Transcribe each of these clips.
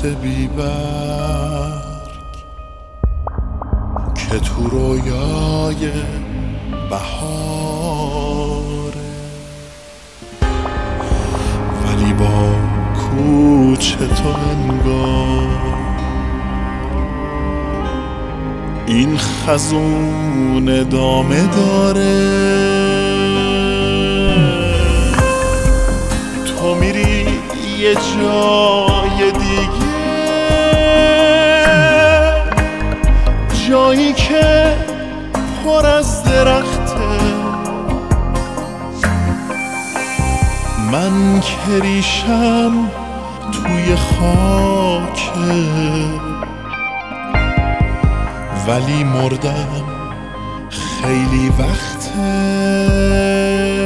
درخت بیبرگ که تو رویای بهاره، ولی با کوچه تو انگار این خزون ادامه داره. تو میری یه جای دیگه، جایی که پر از درخته، من که ریشم توی خاکه، ولی مردم خیلی وقته.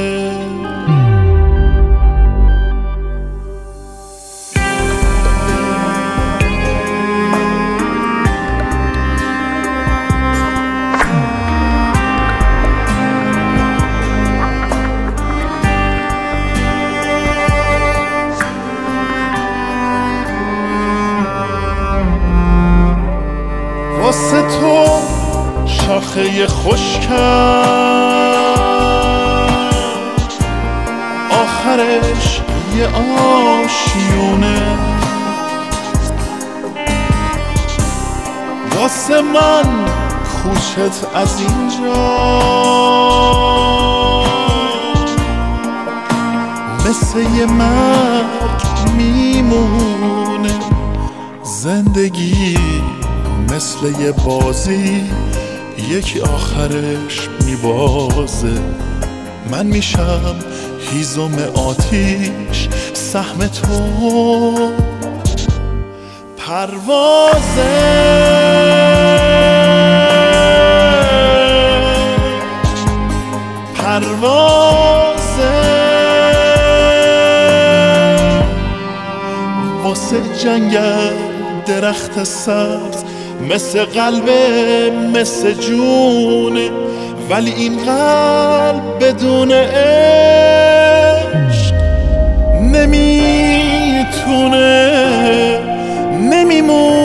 واسه تو شاخه خشکم آخرش یه آشیونه، واسه من کوچت از اینجا مثل یه مرگ میمونه. زندگی مثل یه بازی یکی آخرش میبازه، من میشم هیزم آتیش، سهم تو پروازه. واسه جنگل درخت سبز مثل قلبه، مثل جونه، ولی این قلب بدون عشق نمیتونه، نمیمونه.